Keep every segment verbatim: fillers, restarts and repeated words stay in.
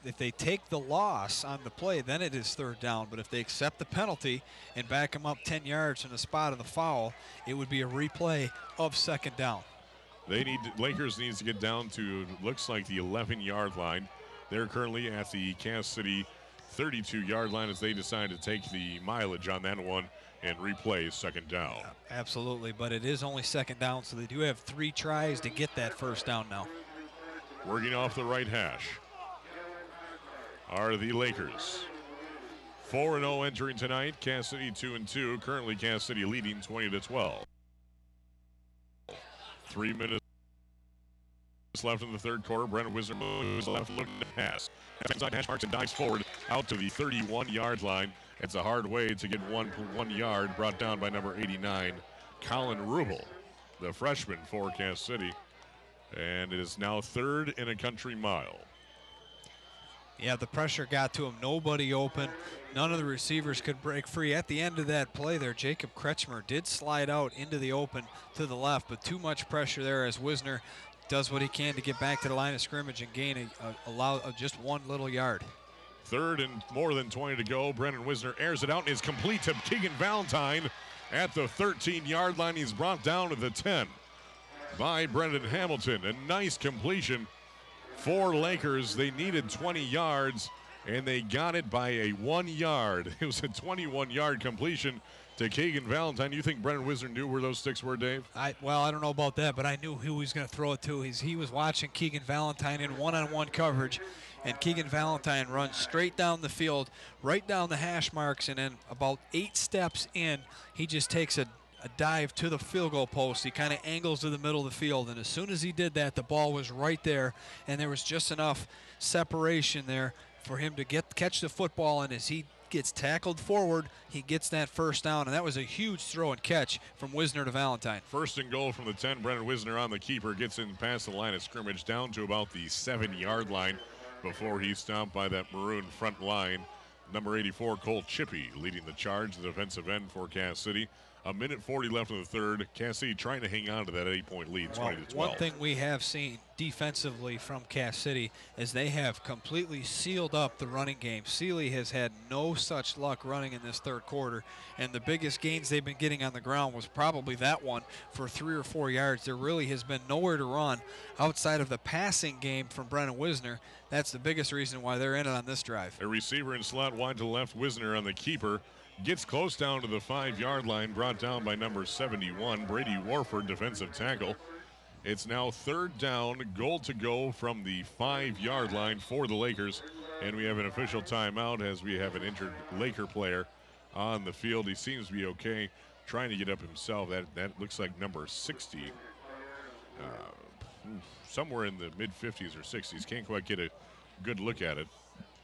if they take the loss on the play, then it is third down. But if they accept the penalty and back them up ten yards from the spot of the foul, it would be a replay of second down. They need Lakers needs to get down to looks like the eleven-yard line. They're currently at the Kansas City thirty-two-yard line as they decide to take the mileage on that one and replay second down. Absolutely, but it is only second down, so they do have three tries to get that first down now. Working off the right hash are the Lakers. four and oh entering tonight. Kansas City two and two. Currently Kansas City leading twenty to twelve. Three minutes left in the third quarter. Brennan Wisner moves left, looking to pass. Inside hash marks and dives forward out to the thirty-one-yard line. It's a hard way to get one one yard, brought down by number eighty-nine, Colin Rubel, the freshman for Kansas City. And it is now third in a country mile. Yeah, the pressure got to him. Nobody open. None of the receivers could break free. At the end of that play there, Jacob Kretschmer did slide out into the open to the left, but too much pressure there as Wisner does what he can to get back to the line of scrimmage and gain a, a, allow a, just one little yard. Third and more than twenty to go. Brennan Wisner airs it out and is complete to Keegan Valentine at the thirteen-yard line. He's brought down to the ten by Brendan Hamilton. A nice completion for Lakers. They needed twenty yards, and they got it by a one yard. It was a twenty-one-yard completion to Keegan Valentine. You think Brendan Wisner knew where those sticks were, Dave? I, well, I don't know about that, but I knew who he was going to throw it to. He's, he was watching Keegan Valentine in one-on-one coverage, and Keegan Valentine runs straight down the field, right down the hash marks, and then about eight steps in, he just takes a, a dive to the field goal post. He kind of angles to the middle of the field, and as soon as he did that, the ball was right there, and there was just enough separation there for him to get catch the football, and as he gets tackled forward, he gets that first down, and that was a huge throw and catch from Wisner to Valentine. First and goal from the ten. Brennan Wisner on the keeper, gets in past the line of scrimmage down to about the seven-yard line before he's stopped by that maroon front line. Number eighty-four, Cole Chippy, leading the charge, the defensive end for Kansas City. A minute forty left in the third. Kansas City trying to hang on to that eight-point lead, twenty to twelve. One thing we have seen defensively from Kansas City is they have completely sealed up the running game. Sealy has had no such luck running in this third quarter, and the biggest gains they've been getting on the ground was probably that one for three or four yards. There really has been nowhere to run outside of the passing game from Brennan Wisner. That's the biggest reason why they're in it on this drive. A receiver in slot wide to the left, Wisner on the keeper. Gets close down to the five-yard line, brought down by number seventy-one, Brady Warford, defensive tackle. It's now third down, goal to go from the five-yard line for the Lakers. And we have an official timeout as we have an injured Laker player on the field. He seems to be okay, trying to get up himself. That, that looks like number sixty, uh, somewhere in the mid-fifties or sixties. Can't quite get a good look at it.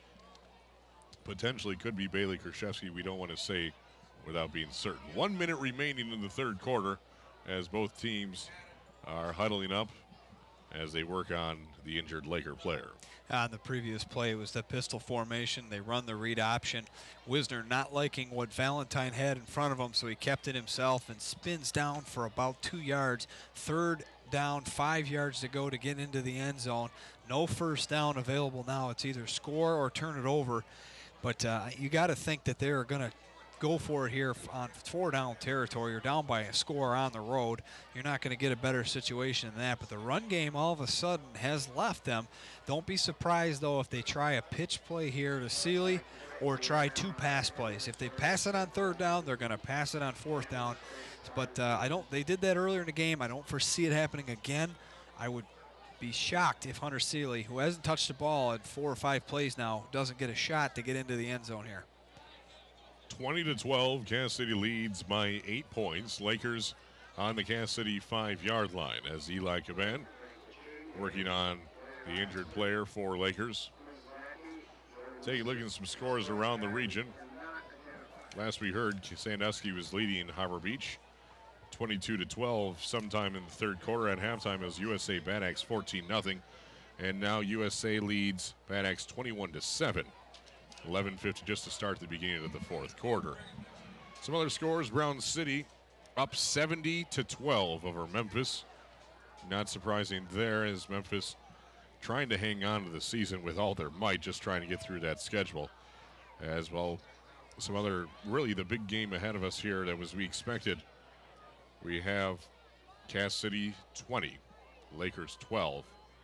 Potentially could be Bailey Krzyzewski. We don't want to say without being certain. One minute remaining in the third quarter as both teams are huddling up as they work on the injured Laker player. On the previous play, it was the pistol formation. They run the read option. Wisner not liking what Valentine had in front of him, so he kept it himself and spins down for about two yards. Third down, five yards to go to get into the end zone. No first down available now. It's either score or turn it over. But uh, you got to think that they're going to go for it here on four down territory. You're down by a score on the road. You're not going to get a better situation than that. But the run game all of a sudden has left them. Don't be surprised, though, if they try a pitch play here to Sealy or try two pass plays. If they pass it on third down, they're going to pass it on fourth down. But uh, I don't. They did that earlier in the game. I don't foresee it happening again. I would be shocked if Hunter Sealy, who hasn't touched the ball in four or five plays now, doesn't get a shot to get into the end zone here. twenty to twelve, Kansas City leads by eight points. Lakers on the Kansas City five-yard line as Eli Caban working on the injured player for Lakers. Take a look at some scores around the region. Last we heard, Sandusky was leading Harbor Beach twenty-two to twelve sometime in the third quarter. At halftime, it was U S A Bad Axe fourteen nothing. And now U S A leads Bad Axe twenty-one to seven. eleven fifty just to start the beginning of the fourth quarter. Some other scores, Brown City up seventy to twelve over Memphis. Not surprising there as Memphis trying to hang on to the season with all their might, just trying to get through that schedule. As well, some other, really the big game ahead of us here that was we expected. We have Cass City twenty, Lakers twelve.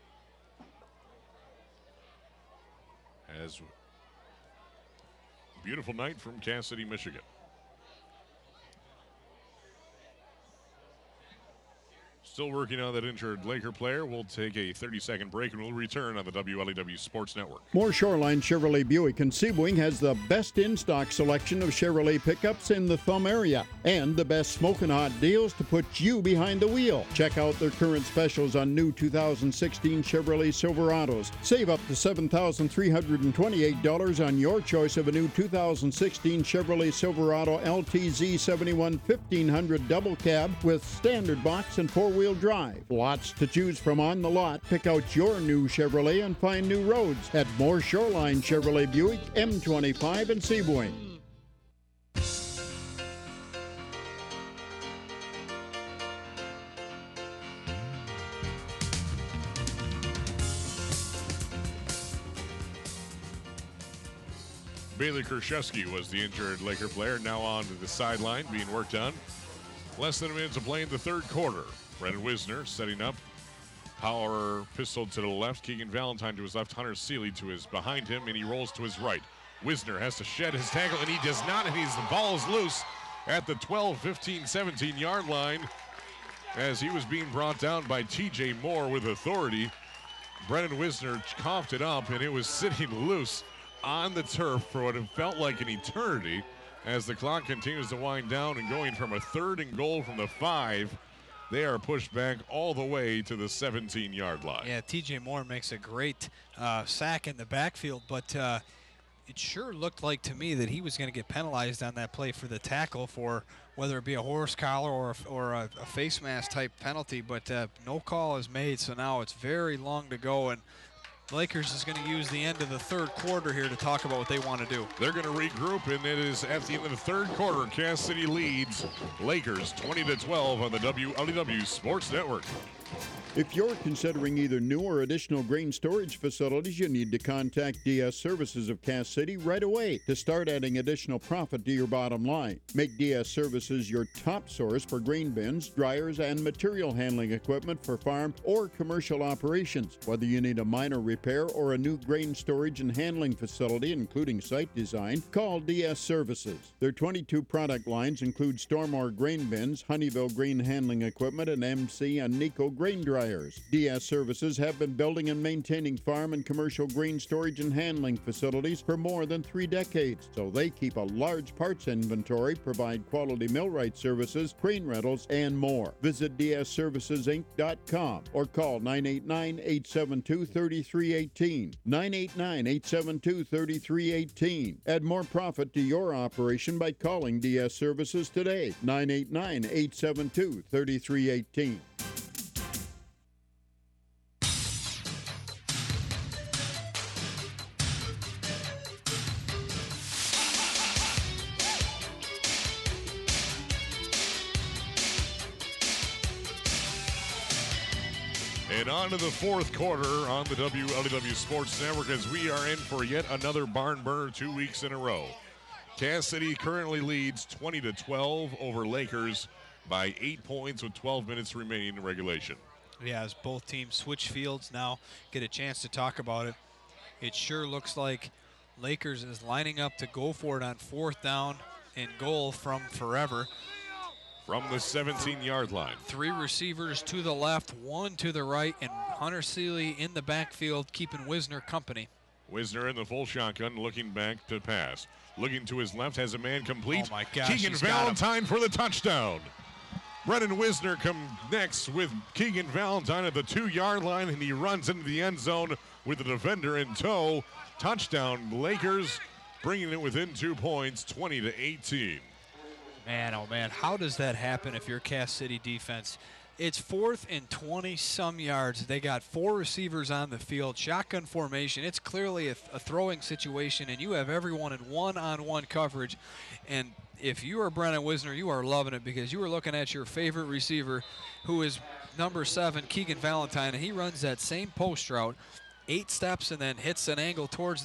As beautiful night from Cass City, Michigan. Still working on that injured Laker player. We'll take a thirty-second break and we'll return on the W L E W Sports Network. More Shoreline Chevrolet Buick in Sebring has the best in-stock selection of Chevrolet pickups in the Thumb area and the best smoking hot deals to put you behind the wheel. Check out their current specials on new two thousand sixteen Chevrolet Silverados. Save up to seven thousand three hundred twenty-eight dollars on your choice of a new two thousand sixteen Chevrolet Silverado L T Z seventy-one fifteen hundred double cab with standard box and four-wheel drive. Lots to choose from on the lot. Pick out your new Chevrolet and find new roads at More Shoreline Chevrolet Buick, M twenty-five in Sebring. Bailey Krzyzewski was the injured Laker player, now on to the sideline, being worked on. Less than a minute to play in the third quarter. Brennan Wisner setting up. Power pistol to the left. Keegan Valentine to his left. Hunter Seeley to his behind him, and he rolls to his right. Wisner has to shed his tackle, and he does not, and he's, the ball is loose at the twelve, fifteen, seventeen yard line as he was being brought down by T J Moore with authority. Brennan Wisner coughed it up, and it was sitting loose on the turf for what it felt like an eternity as the clock continues to wind down, and going from a third and goal from the five, they are pushed back all the way to the seventeen yard line. Yeah, T J Moore makes a great uh, sack in the backfield, but uh, it sure looked like to me that he was going to get penalized on that play for the tackle, for whether it be a horse collar or a, or a, a face mask type penalty, but uh, no call is made, so now it's very long to go, and Lakers is going to use the end of the third quarter here to talk about what they want to do. They're going to regroup, and it is at the end of the third quarter. Cass City leads Lakers twenty to twelve on the W L E W Sports Network. If you're considering either new or additional grain storage facilities, you need to contact D S Services of Cass City right away to start adding additional profit to your bottom line. Make D S Services your top source for grain bins, dryers, and material handling equipment for farm or commercial operations. Whether you need a minor repair or a new grain storage and handling facility, including site design, call D S Services. Their twenty-two product lines include Stormore grain bins, Honeywell grain handling equipment, and M C and Nico grain dryers. D S Services have been building and maintaining farm and commercial grain storage and handling facilities for more than three decades, so they keep a large parts inventory, provide quality millwright services, crane rentals, and more. Visit D S services inc dot com or call nine eight nine, eight seven two, three three one eight, nine eight nine, eight seven two, three three one eight. Add more profit to your operation by calling D S Services today, nine eight nine, eight seven two, three three one eight. And on to the fourth quarter on the W L E W Sports Network as we are in for yet another barn burner two weeks in a row. Cass City currently leads twenty to twelve over Lakers by eight points with twelve minutes remaining in regulation. Yeah, as both teams switch fields now, get a chance to talk about it. It sure looks like Lakers is lining up to go for it on fourth down and goal from forever. From the seventeen yard line. Three receivers to the left, one to the right, and Hunter Seeley in the backfield keeping Wisner company. Wisner in the full shotgun, looking back to pass. Looking to his left, has a man complete. Oh my gosh, Keegan he's got Valentine for the touchdown. Brennan Wisner comes next with Keegan Valentine at the two yard line, and he runs into the end zone with the defender in tow. Touchdown, Lakers bringing it within two points, twenty to eighteen. Man, oh man, how does that happen if you're Cass City defense? It's fourth and twenty some yards. They got four receivers on the field, shotgun formation. It's clearly a, a throwing situation, and you have everyone in one-on-one coverage. And if you are Brennan Wisner, you are loving it because you are looking at your favorite receiver, who is number seven, Keegan Valentine, and he runs that same post route. eight steps and then hits an angle towards